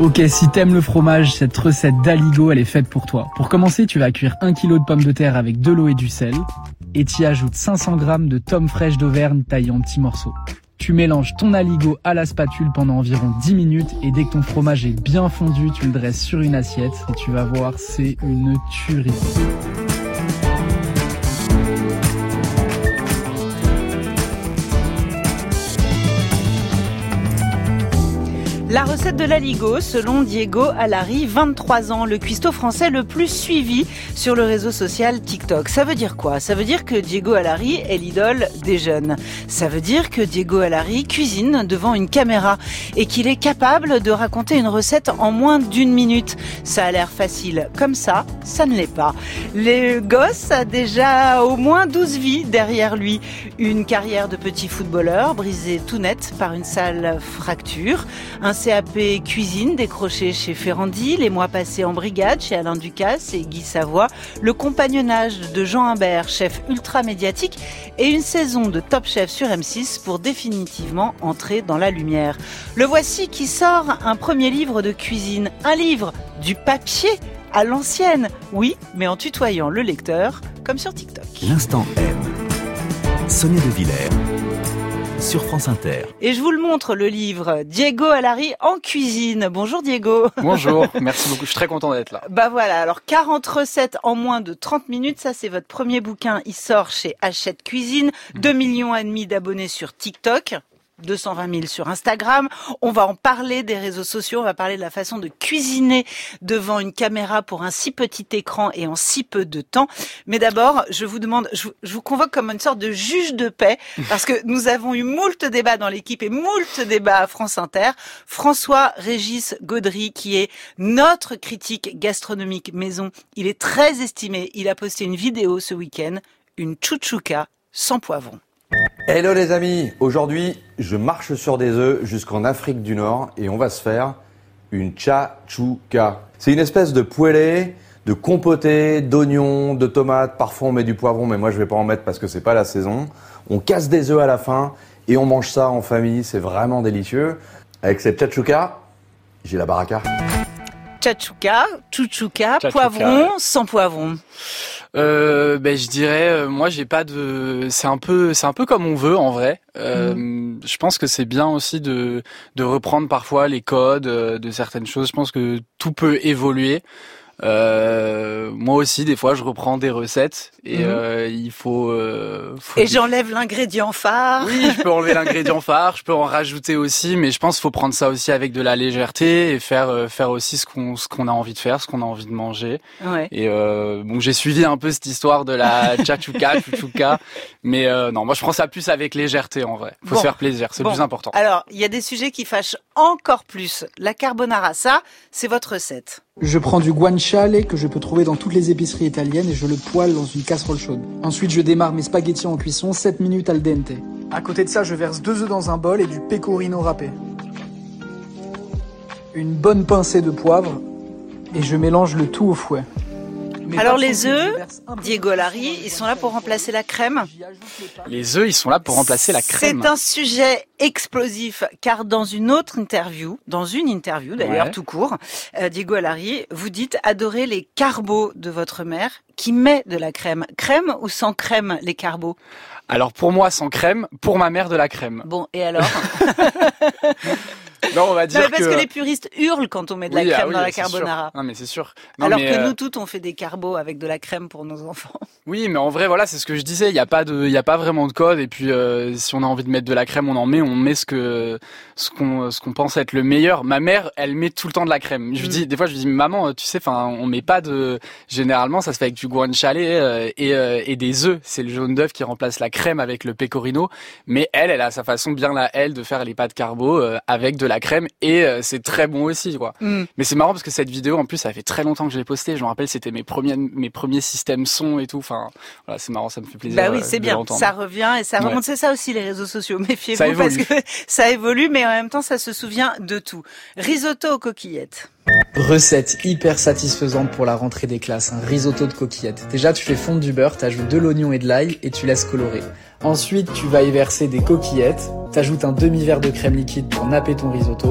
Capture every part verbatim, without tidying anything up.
Ok, si t'aimes le fromage, cette recette d'Aligo, elle est faite pour toi. Pour commencer, tu vas cuire un kilo de pommes de terre avec de l'eau et du sel. Et t'y ajoutes cinq cents grammes de tomes fraîches d'Auvergne taillées en petits morceaux. Tu mélanges ton Aligo à la spatule pendant environ dix minutes et dès que ton fromage est bien fondu, tu le dresses sur une assiette et tu vas voir, c'est une tuerie. La recette de l'Aligo, selon Diego Alari, vingt-trois ans, le cuistot français le plus suivi sur le réseau social TikTok. Ça veut dire quoi ? Ça veut dire que Diego Alari est l'idole des jeunes. Ça veut dire que Diego Alari cuisine devant une caméra et qu'il est capable de raconter une recette en moins d'une minute. Ça a l'air facile. Comme ça, ça ne l'est pas. Le gosse a déjà au moins douze vies derrière lui. Une carrière de petit footballeur brisée tout net par une sale fracture. Un C A P cuisine décroché chez Ferrandi, les mois passés en brigade chez Alain Ducasse et Guy Savoy, le compagnonnage de Jean Humbert, chef ultra médiatique, et une saison de Top Chef sur M six pour définitivement entrer dans la lumière. Le voici qui sort un premier livre de cuisine, un livre du papier à l'ancienne, oui, mais en tutoyant le lecteur, comme sur TikTok. L'instant M. Sonia De Villers. Sur France Inter. Et je vous le montre, le livre Diego Alari en cuisine. Bonjour Diego. Bonjour, merci beaucoup, je suis très content d'être là. Bah voilà, alors quarante recettes en moins de trente minutes, ça c'est votre premier bouquin, il sort chez Hachette Cuisine, mmh. deux millions et demi d'abonnés sur TikTok. deux cent vingt mille sur Instagram. On va en parler des réseaux sociaux, on va parler de la façon de cuisiner devant une caméra pour un si petit écran et en si peu de temps. Mais d'abord, je vous demande, je vous, je vous convoque comme une sorte de juge de paix, parce que nous avons eu moult débats dans l'équipe et moult débats à France Inter. François-Régis Gaudry, qui est notre critique gastronomique maison, il est très estimé. Il a posté une vidéo ce week-end, une chouchouka sans poivron. Hello les amis, aujourd'hui je marche sur des œufs jusqu'en Afrique du Nord et on va se faire une chachouka. C'est une espèce de poêlée, de compoté, d'oignons, de tomates, parfois on met du poivron mais moi je vais pas en mettre parce que c'est pas la saison. On casse des œufs à la fin et on mange ça en famille, c'est vraiment délicieux. Avec cette chachouka, j'ai la baraka. Chachouka, chouchouka, poivron, sans poivron. Euh, ben je dirais, euh, moi j'ai pas de, c'est un peu, c'est un peu comme on veut en vrai. Euh, mmh. Je pense que c'est bien aussi de de reprendre parfois les codes euh, de certaines choses. Je pense que tout peut évoluer. Euh, moi aussi, des fois, je reprends des recettes et mmh. euh, il faut, euh, faut. Et j'enlève l'ingrédient phare. Oui, je peux enlever l'ingrédient phare, je peux en rajouter aussi, mais je pense qu'il faut prendre ça aussi avec de la légèreté et faire euh, faire aussi ce qu'on ce qu'on a envie de faire, ce qu'on a envie de manger. Ouais. Et euh, bon, j'ai suivi un peu cette histoire de la chachouka, chouchouka, mais euh, non, moi je prends ça plus avec légèreté en vrai. Faut bon. se faire plaisir, c'est bon. le plus important. Alors, il y a des sujets qui fâchent encore plus. La carbonara, ça, c'est votre recette. Je prends du guanciale que je peux trouver dans toutes les épiceries italiennes et je le poêle dans une casserole chaude. Ensuite, je démarre mes spaghettis en cuisson, sept minutes al dente. À côté de ça, je verse deux œufs dans un bol et du pecorino râpé. Une bonne pincée de poivre et je mélange le tout au fouet. Mais alors les œufs, Diego Alari, ils sont là pour remplacer la crème. Les œufs, ils sont là pour remplacer la crème. C'est un sujet explosif, car dans une autre interview, dans une interview d'ailleurs ouais. tout court, euh, Diego Alari, vous dites adorer les carbos de votre mère qui met de la crème. Crème ou sans crème les carbos ? Alors pour moi sans crème, pour ma mère de la crème. Bon, et alors ? Non, on va dire non, mais parce que... que les puristes hurlent quand on met de la oui, crème ah oui, dans la c'est carbonara. Sûr. Non, mais c'est sûr. Non, Alors mais que euh... nous toutes, on fait des carbos avec de la crème pour nos enfants. Oui, mais en vrai, voilà, c'est ce que je disais. Il y a pas de, il y a pas vraiment de code. Et puis, euh, si on a envie de mettre de la crème, on en met. On met ce que, ce qu'on, ce qu'on pense être le meilleur. Ma mère, elle met tout le temps de la crème. Je lui dis, des fois, je lui dis, maman, tu sais, enfin, on met pas de. Généralement, ça se fait avec du guanciale euh, et euh, et des œufs. C'est le jaune d'œuf qui remplace la crème avec le pecorino. Mais elle, elle a sa façon bien là, elle, de faire les pâtes carbo euh, avec de la crème et euh, c'est très bon aussi, quoi. Mm. Mais c'est marrant parce que cette vidéo, en plus, ça fait très longtemps que je l'ai postée. Je me rappelle, c'était mes premiers, mes premiers systèmes son et tout. Enfin, voilà, c'est marrant, ça me fait plaisir. Bah oui, c'est bien. L'entendre. Ça revient et ça remonte. Ouais. C'est ça aussi les réseaux sociaux. Méfiez-vous parce que ça évolue, mais en même temps, ça se souvient de tout. Risotto aux coquillettes. Recette hyper satisfaisante pour la rentrée des classes, un risotto de coquillettes. Déjà, tu fais fondre du beurre, t'ajoutes de l'oignon et de l'ail et tu laisses colorer. Ensuite, tu vas y verser des coquillettes, t'ajoutes un demi-verre de crème liquide pour napper ton risotto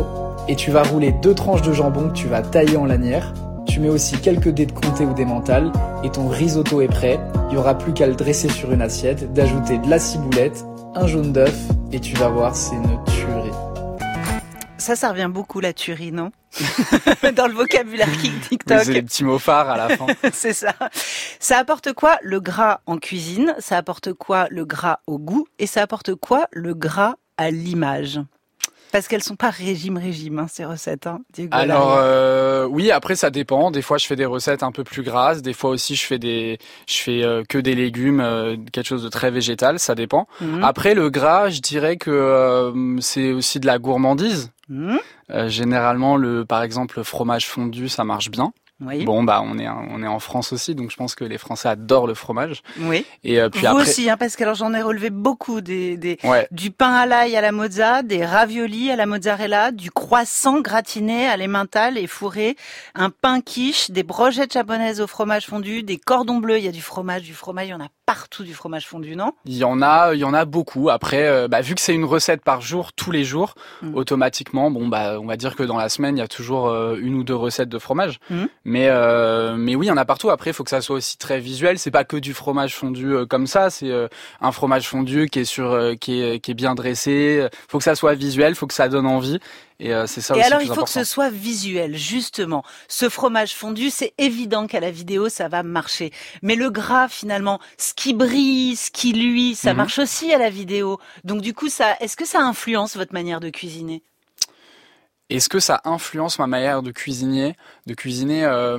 Et tu vas rouler deux tranches de jambon que tu vas tailler en lanière. Tu mets aussi quelques dés de comté ou d'emmental et ton risotto est prêt. Il n'y aura plus qu'à le dresser sur une assiette, d'ajouter de la ciboulette, un jaune d'œuf et tu vas voir, c'est une tuerie. Ça, ça revient beaucoup, la tuerie, non? Dans le vocabulaire TikTok. Oui, c'est les petits mots phares à la fin. C'est ça. Ça apporte quoi le gras en cuisine? Ça apporte quoi le gras au goût? Et ça apporte quoi le gras à l'image? Parce qu'elles sont pas régime régime hein, ces recettes. Hein, Diego Alors euh, oui, après ça dépend. Des fois je fais des recettes un peu plus grasses. Des fois aussi je fais des, je fais euh, que des légumes, euh, quelque chose de très végétal. Ça dépend. Mmh. Après le gras, je dirais que euh, c'est aussi de la gourmandise. Mmh. Euh, généralement le, par exemple le fromage fondu, ça marche bien. Oui. Bon bah on est on est en France aussi, donc je pense que les Français adorent le fromage. Oui. Et euh, puis vous après aussi, hein, parce que alors j'en ai relevé beaucoup des des ouais. du pain à l'ail à la mozza, des raviolis à la mozzarella, du croissant gratiné à l'emmental et fourré, un pain quiche, des brochettes japonaises au fromage fondu, des cordons bleus. Il y a du fromage, du fromage, il y en a partout du fromage fondu, non? Il y en a, il y en a beaucoup. Après, euh, bah, vu que c'est une recette par jour, tous les jours, mmh. automatiquement, bon bah on va dire que dans la semaine il y a toujours euh, une ou deux recettes de fromage. Mmh. Mais euh, mais oui, il y en a partout. Après, il faut que ça soit aussi très visuel. C'est pas que du fromage fondu euh, comme ça. C'est euh, un fromage fondu qui est sur, euh, qui est qui est bien dressé. Faut que ça soit visuel. Faut que ça donne envie. Et euh, c'est ça. Et aussi alors, plus il faut important. que ce soit visuel, justement. Ce fromage fondu, c'est évident qu'à la vidéo, ça va marcher. Mais le gras, finalement, ce qui brille, ce qui luit, ça mm-hmm. marche aussi à la vidéo. Donc, du coup, ça, est-ce que ça influence votre manière de cuisiner ? Est-ce que ça influence ma manière de cuisiner, de cuisiner euh...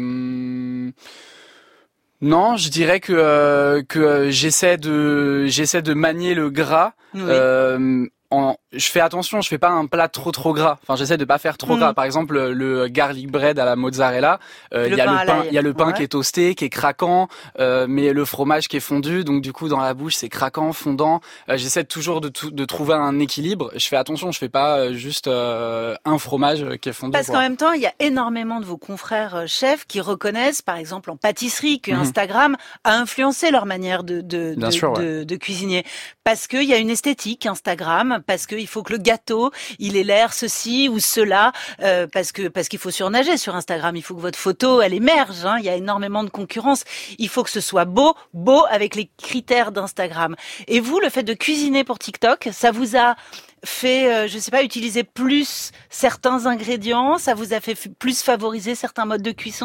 Non, je dirais que euh, que j'essaie de j'essaie de manier le gras. Oui. Euh, en, je fais attention, je fais pas un plat trop trop gras. Enfin, j'essaie de pas faire trop mmh. gras. Par exemple, le garlic bread à la mozzarella, euh, il y a le pain, il y a le pain ouais. qui est toasté, qui est craquant, euh, mais le fromage qui est fondu. Donc du coup, dans la bouche, c'est craquant, fondant. Euh, j'essaie toujours de tout, de trouver un équilibre. Je fais attention, je fais pas juste euh, un fromage qui est fondu. Parce qu'en même temps, il y a énormément de vos confrères chefs qui reconnaissent, par exemple en pâtisserie, que mmh. Instagram a influencé leur manière de de de, sûr, de, ouais. de, de cuisiner. Parce qu'il y a une esthétique Instagram, parce qu'il faut que le gâteau, il ait l'air ceci ou cela, euh, parce que parce qu'il faut surnager sur Instagram. Il faut que votre photo, elle émerge. Hein. Il y a énormément de concurrence. Il faut que ce soit beau, beau avec les critères d'Instagram. Et vous, le fait de cuisiner pour TikTok, ça vous a fait, euh, je sais pas, utiliser plus certains ingrédients, ça vous a fait f- plus favoriser certains modes de cuisson ?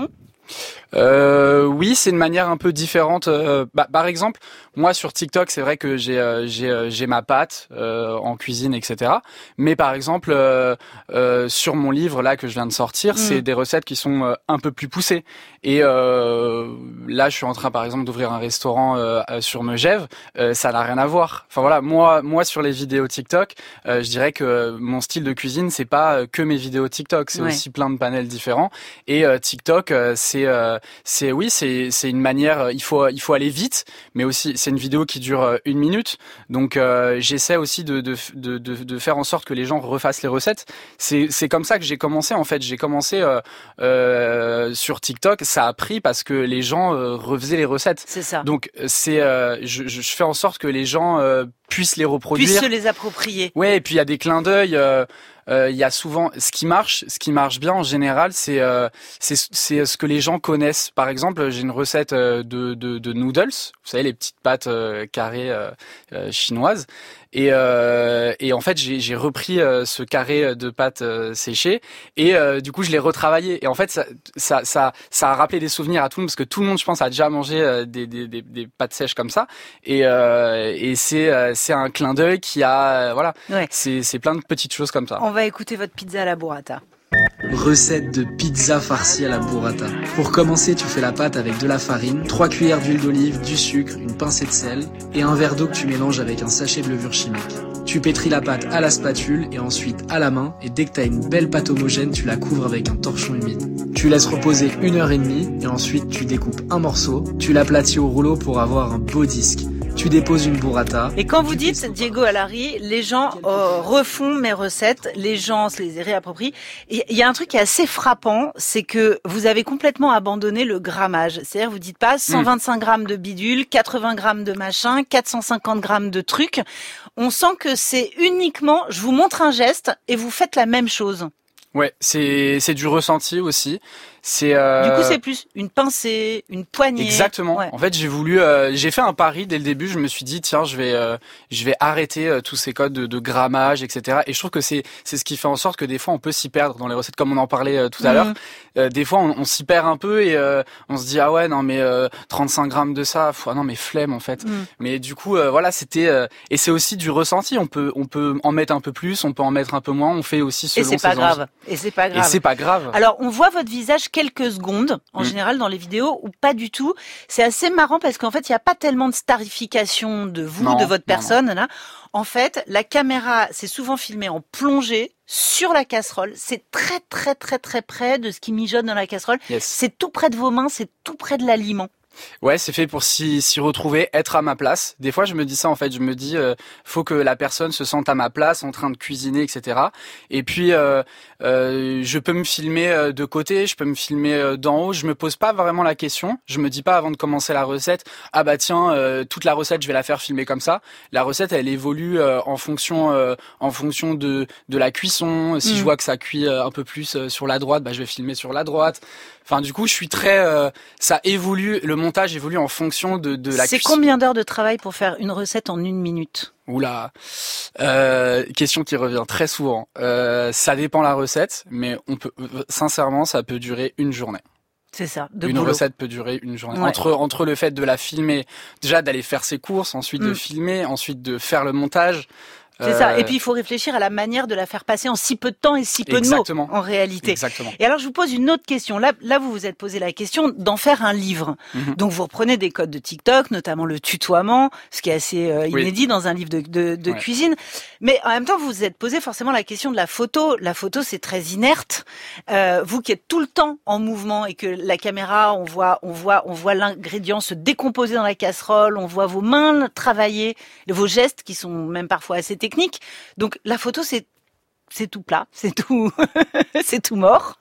Euh, oui, c'est une manière un peu différente. Euh, bah, par exemple, moi sur TikTok, c'est vrai que j'ai euh, j'ai euh, j'ai ma pâte euh, en cuisine, et cetera. Mais par exemple, euh, euh, sur mon livre là que je viens de sortir, mmh. c'est des recettes qui sont euh, un peu plus poussées. Et euh, là, je suis en train, par exemple, d'ouvrir un restaurant euh, sur Megève. Euh, ça n'a rien à voir. Enfin voilà, moi moi sur les vidéos TikTok, euh, je dirais que mon style de cuisine, c'est pas que mes vidéos TikTok, c'est ouais. aussi plein de panels différents. Et euh, TikTok, euh, c'est Euh, c'est oui, c'est c'est une manière. Il faut il faut aller vite, mais aussi c'est une vidéo qui dure une minute. Donc euh, j'essaie aussi de, de de de de faire en sorte que les gens refassent les recettes. C'est c'est comme ça que j'ai commencé en fait. J'ai commencé euh, euh, sur TikTok. Ça a pris parce que les gens euh, refaisaient les recettes. C'est ça. Donc c'est euh, je je fais en sorte que les gens euh, puissent les reproduire, puissent se les approprier. Ouais, et puis il y a des clins d'œil. Euh, Euh, il y a souvent ce qui marche, ce qui marche bien en général, c'est euh, c'est c'est ce que les gens connaissent. Par exemple, j'ai une recette de de, de noodles, vous savez les petites pâtes euh, carrées euh, euh, chinoises. Et, euh, et en fait, j'ai, j'ai repris euh, ce carré de pâtes euh, séchées et euh, du coup, je l'ai retravaillé. Et en fait, ça, ça, ça, ça a rappelé des souvenirs à tout le monde parce que tout le monde, je pense, a déjà mangé euh, des, des, des, des pâtes sèches comme ça. Et, euh, et c'est, euh, c'est un clin d'œil qui a, euh, voilà, ouais. c'est, c'est plein de petites choses comme ça. On va écouter votre pizza à la burrata. Recette de pizza farcie à la burrata. Pour commencer, tu fais la pâte avec de la farine, trois cuillères d'huile d'olive, du sucre, une pincée de sel et un verre d'eau que tu mélanges avec un sachet de levure chimique. Tu pétris la pâte à la spatule et ensuite à la main et dès que tu as une belle pâte homogène, tu la couvres avec un torchon humide. Tu laisses reposer une heure et demie et ensuite tu découpes un morceau, tu l'aplatis au rouleau pour avoir un beau disque. Tu déposes une burrata. Et quand vous dites Diego Allary, les gens euh, refont mes recettes, les gens se les réapproprient. Et il y a un truc qui est assez frappant, c'est que vous avez complètement abandonné le grammage. C'est-à-dire, vous dites pas cent vingt-cinq grammes de bidule, quatre-vingts grammes de machin, quatre cent cinquante grammes de trucs. On sent que c'est uniquement, je vous montre un geste et vous faites la même chose. Ouais, c'est c'est du ressenti aussi. C'est euh... Du coup, c'est plus une pincée, une poignée. Exactement. Ouais. En fait, j'ai voulu, euh, j'ai fait un pari dès le début. Je me suis dit, tiens, je vais, euh, je vais arrêter euh, tous ces codes de, de grammage, et cetera. Et je trouve que c'est, c'est ce qui fait en sorte que des fois, on peut s'y perdre dans les recettes, comme on en parlait euh, tout à Mmh. l'heure. Euh, des fois, on, on s'y perd un peu et euh, on se dit, ah ouais, non, mais euh, trente-cinq grammes de ça, pff, ah non, mais flemme en fait. Mmh. Mais du coup, euh, voilà, c'était, euh, et c'est aussi du ressenti. On peut, on peut en mettre un peu plus, on peut en mettre un peu moins. On fait aussi selon Et c'est ses pas envies. grave. Et c'est pas Et grave. c'est pas grave. Alors, on voit votre visage quelques secondes, en Mm. général, dans les vidéos, ou pas du tout. C'est assez marrant parce qu'en fait, il n'y a pas tellement de starification de vous, Non, de votre non, personne, là. En fait, la caméra, c'est souvent filmée en plongée sur la casserole. C'est très, très, très, très près de ce qui mijote dans la casserole. Yes. C'est tout près de vos mains, c'est tout près de l'aliment. Ouais, c'est fait pour s'y, s'y retrouver, être à ma place. Des fois, je me dis ça en fait. Je me dis, euh, faut que la personne se sente à ma place, en train de cuisiner, et cetera. Et puis, euh, euh, je peux me filmer euh, de côté, je peux me filmer euh, d'en haut. Je me pose pas vraiment la question. Je me dis pas avant de commencer la recette, ah bah tiens, euh, toute la recette, je vais la faire filmer comme ça. La recette, elle évolue euh, en fonction, euh, en fonction de de la cuisson. Si Mm. je vois que ça cuit euh, un peu plus euh, sur la droite, bah je vais filmer sur la droite. Enfin, du coup, je suis très, euh, ça évolue, le montage évolue en fonction de, de la C'est cuisson. combien d'heures de travail pour faire une recette en une minute? Oula, euh, question qui revient très souvent. Euh, ça dépend la recette, mais on peut, sincèrement, ça peut durer une journée. C'est ça, de Une boulot. recette peut durer une journée. Ouais. Entre entre le fait de la filmer, déjà d'aller faire ses courses, ensuite Mm. de filmer, ensuite de faire le montage. C'est euh, ça. Et puis, il faut réfléchir à la manière de la faire passer en si peu de temps et si peu Exactement. de mots, en réalité. Exactement. Et alors, je vous pose une autre question. Là, là, vous vous êtes posé la question d'en faire un livre. Mhm. Donc, vous reprenez des codes de TikTok, notamment le tutoiement, ce qui est assez euh, Oui. inédit dans un livre de, de, de Ouais. cuisine. Mais en même temps, vous vous êtes posé forcément la question de la photo. La photo, c'est très inerte. Euh, vous qui êtes tout le temps en mouvement et que la caméra, on voit, on voit, on voit l'ingrédient se décomposer dans la casserole, on voit vos mains travailler, vos gestes qui sont même parfois assez techniques. Donc, Donc la photo c'est c'est tout plat, c'est tout c'est tout mort.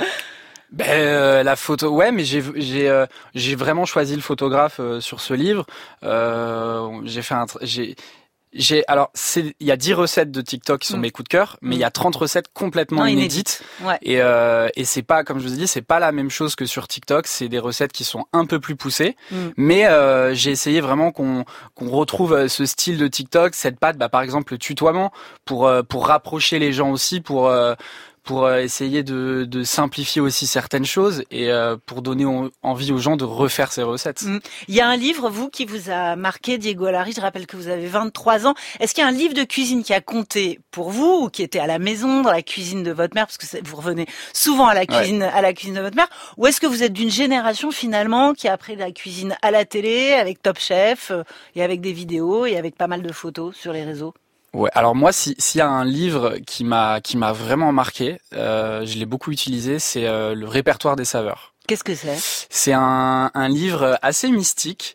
Ben euh, la photo, ouais, mais j'ai j'ai euh, j'ai vraiment choisi le photographe euh, sur ce livre. Euh, j'ai fait un, tr- j'ai j'ai alors c'est il y a dix recettes de TikTok qui sont Mm. mes coups de cœur, mais il y a trente recettes complètement Non, inédites. Ouais. Et euh, et c'est pas, comme je vous ai dit, c'est pas la même chose que sur TikTok. C'est des recettes qui sont un peu plus poussées, Mm. mais euh, j'ai essayé vraiment qu'on qu'on retrouve euh, ce style de TikTok, cette patte, bah par exemple le tutoiement, pour euh, pour rapprocher les gens aussi, pour euh, pour euh, essayer de, de simplifier aussi certaines choses et euh, pour donner en- envie aux gens de refaire ces recettes. Mm. Il y a un livre, vous, qui vous a marqué, Diego Allary. Je rappelle que vous avez vingt-trois ans. Est-ce qu'il y a un livre de cuisine qui a compté pour vous ou qui était à la maison, dans la cuisine de votre mère, parce que c'est- vous revenez souvent à la cuisine, à la cuisine de votre mère, ou est-ce que vous êtes d'une génération finalement qui a appris la cuisine à la télé, avec Top Chef euh, et avec des vidéos et avec pas mal de photos sur les réseaux? Ouais. Alors moi, si s'il y a un livre qui m'a qui m'a vraiment marqué, euh, je l'ai beaucoup utilisé, c'est euh, le répertoire des saveurs. Qu'est-ce que c'est? C'est un, un livre assez mystique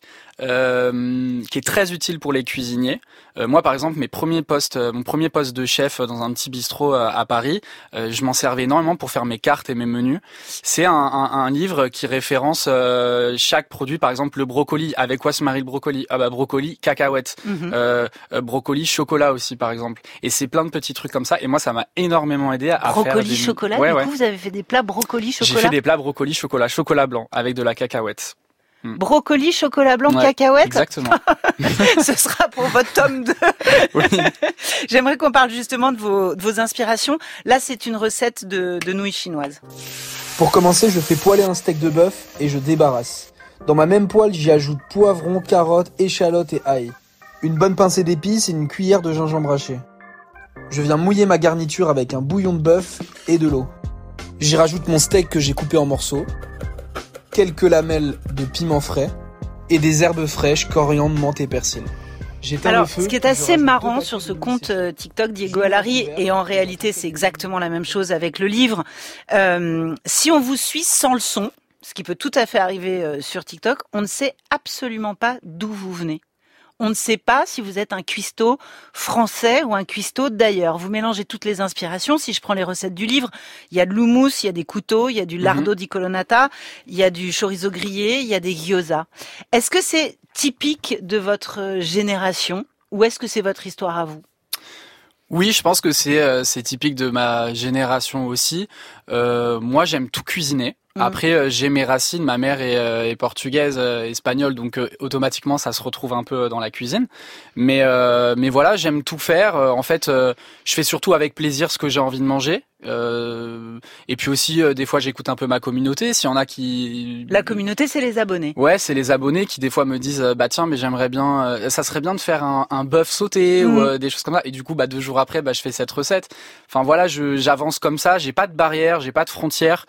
euh, qui est très utile pour les cuisiniers. Euh, moi, par exemple, mes premiers postes, euh, mon premier poste de chef dans un petit bistrot euh, à Paris, euh, je m'en servais énormément pour faire mes cartes et mes menus. C'est un, un, un livre qui référence euh, chaque produit. Par exemple, le brocoli. Avec quoi se marie le brocoli? Ah bah brocoli, cacahuète. Mhm. Euh, euh, brocoli, chocolat aussi, par exemple. Et c'est plein de petits trucs comme ça. Et moi, ça m'a énormément aidé à faire Brocoli des... chocolat. Ouais, du ouais. coup, vous avez fait des plats brocoli J'ai chocolat. fait des plats brocoli, chocolat, chocolat blanc avec de la cacahuète. Brocoli chocolat blanc Ouais, cacahuète. Exactement. Ce sera pour votre tome deux. Oui. J'aimerais qu'on parle justement de vos, de vos inspirations. Là, c'est une recette de, de nouilles chinoises. Pour commencer, je fais poêler un steak de bœuf et je débarrasse. Dans ma même poêle, j'y ajoute poivron, carottes, échalotes et ail. Une bonne pincée d'épices et une cuillère de gingembre haché. Je viens mouiller ma garniture avec un bouillon de bœuf et de l'eau. J'y rajoute mon steak que j'ai coupé en morceaux, quelques lamelles de piment frais et des herbes fraîches, coriandre, menthe et persil. J'éteins Alors, le feu, ce qui est je assez rajoute marrant deux sur ce paquets de compte lissé. euh, TikTok Diego Je Allary, mets un et en verre, réalité, c'est exactement la même chose avec le livre. Euh, si on vous suit sans le son, ce qui peut tout à fait arriver euh, sur TikTok, on ne sait absolument pas d'où vous venez. On ne sait pas si vous êtes un cuistot français ou un cuistot d'ailleurs. Vous mélangez toutes les inspirations. Si je prends les recettes du livre, il y a de l'houmous, il y a des couteaux, il y a du lardo di colonnata, il y a du chorizo grillé, il y a des gyoza. Est-ce que c'est typique de votre génération ou est-ce que c'est votre histoire à vous? Oui, je pense que c'est euh, c'est typique de ma génération aussi. Euh, moi, j'aime tout cuisiner. Mmh. Après, euh, j'ai mes racines. Ma mère est, euh, est portugaise, euh, espagnole, donc euh, automatiquement, ça se retrouve un peu dans la cuisine. Mais euh, mais voilà, j'aime tout faire. Euh, en fait, euh, je fais surtout avec plaisir ce que j'ai envie de manger. Euh, et puis aussi, euh, des fois, j'écoute un peu ma communauté. S'il y en a qui... La communauté, c'est les abonnés. Ouais, c'est les abonnés qui des fois me disent, bah tiens, mais j'aimerais bien, euh, ça serait bien de faire un, un bœuf sauté mmh. ou euh, des choses comme ça. Et du coup, bah deux jours après, bah je fais cette recette. Enfin voilà, je j'avance comme ça. J'ai pas de barrière, j'ai pas de frontières.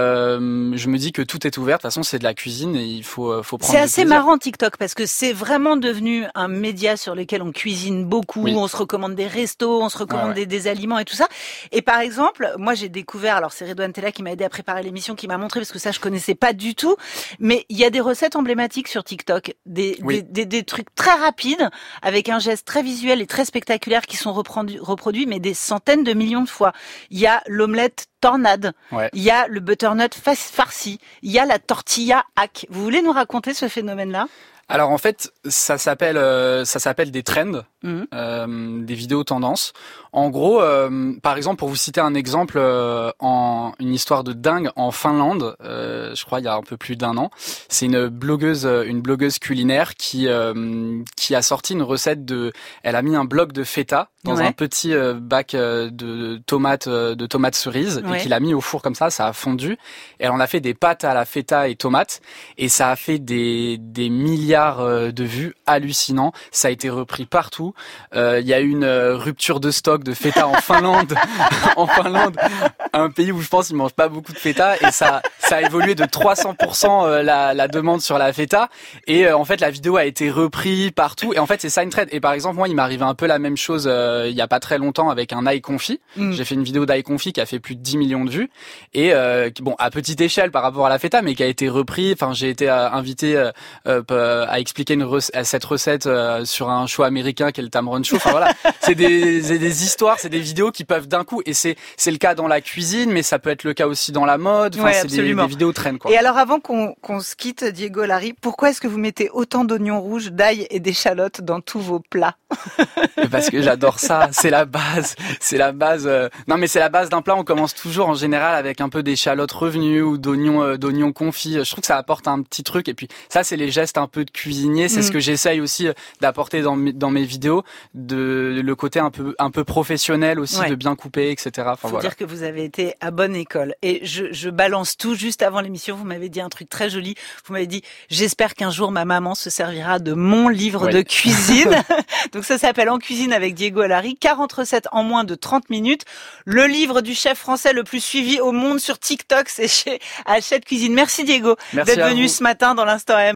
Euh, je me dis que tout est ouvert. De toute façon, c'est de la cuisine et il faut faut prendre. C'est assez marrant TikTok parce que c'est vraiment devenu un média sur lequel on cuisine beaucoup. Oui. On se recommande des restos, on se recommande ouais, ouais. Des, des aliments et tout ça. Et par exemple, moi j'ai découvert, alors c'est Redouane Tella qui m'a aidé à préparer l'émission, qui m'a montré parce que ça je connaissais pas du tout. Mais il y a des recettes emblématiques sur TikTok, des oui. des, des des trucs très rapides avec un geste très visuel et très spectaculaire qui sont reproduits, reproduits mais des centaines de millions de fois. Il y a l'omelette tornade, ouais. Il y a le butternut farci, il y a la tortilla hack. Vous voulez nous raconter ce phénomène-là ? Alors en fait, ça s'appelle euh, ça s'appelle des trends, mmh. euh, des vidéos tendances. En gros, euh, par exemple, pour vous citer un exemple, euh, en une histoire de dingue en Finlande, euh, je crois il y a un peu plus d'un an, c'est une blogueuse, une blogueuse culinaire qui euh, qui a sorti une recette de, elle a mis un bloc de feta dans ouais. un petit euh, bac euh, de tomates euh, de tomates cerises ouais. et qu'il a mis au four comme ça, ça a fondu. Et elle en a fait des pâtes à la feta et tomates et ça a fait des des milliards de vues, hallucinant. Ça a été repris partout. Il euh, y a eu une euh, rupture de stock de feta en Finlande, en Finlande, un pays où je pense ils mangent pas beaucoup de feta et ça, ça a évolué de trois cents pour cent euh, la, la demande sur la feta et euh, en fait la vidéo a été reprise partout et en fait c'est ça une trend. Et par exemple moi il m'est arrivé un peu la même chose euh, il y a pas très longtemps avec un ail confit. Mm. J'ai fait une vidéo d'ail confit qui a fait plus de dix millions de vues et euh, qui, bon à petite échelle par rapport à la feta mais qui a été repris. Enfin j'ai été euh, invité euh, euh, à expliquer une rec- cette recette euh, sur un show américain qui est le Tamron Show. Enfin voilà, c'est des, c'est des histoires, c'est des vidéos qui peuvent d'un coup, et c'est c'est le cas dans la cuisine, mais ça peut être le cas aussi dans la mode. Enfin, ouais, c'est des, des vidéos traînent quoi. Et alors avant qu'on qu'on se quitte, Diego Larry, pourquoi est-ce que vous mettez autant d'oignons rouges, d'ail et d'échalotes dans tous vos plats ? Parce que j'adore ça, c'est la base, c'est la base. Euh... Non mais c'est la base d'un plat. On commence toujours en général avec un peu d'échalotes revenues ou d'oignons euh, d'oignons confits. Je trouve que ça apporte un petit truc. Et puis ça, c'est les gestes un peu de cuisinier. C'est mmh. ce que j'essaye aussi d'apporter dans mes, dans mes vidéos, de le côté un peu un peu professionnel aussi, ouais. de bien couper, et cetera. Enfin, faut voilà. dire que vous avez été à bonne école. Et je, je balance tout juste avant l'émission. Vous m'avez dit un truc très joli. Vous m'avez dit, j'espère qu'un jour ma maman se servira de mon livre ouais. de cuisine. Donc ça s'appelle En cuisine avec Diego Larry. quarante recettes en moins de trente minutes. Le livre du chef français le plus suivi au monde sur TikTok, c'est chez Hachette Cuisine. Merci Diego Merci d'être venu vous. ce matin dans l'Instant M.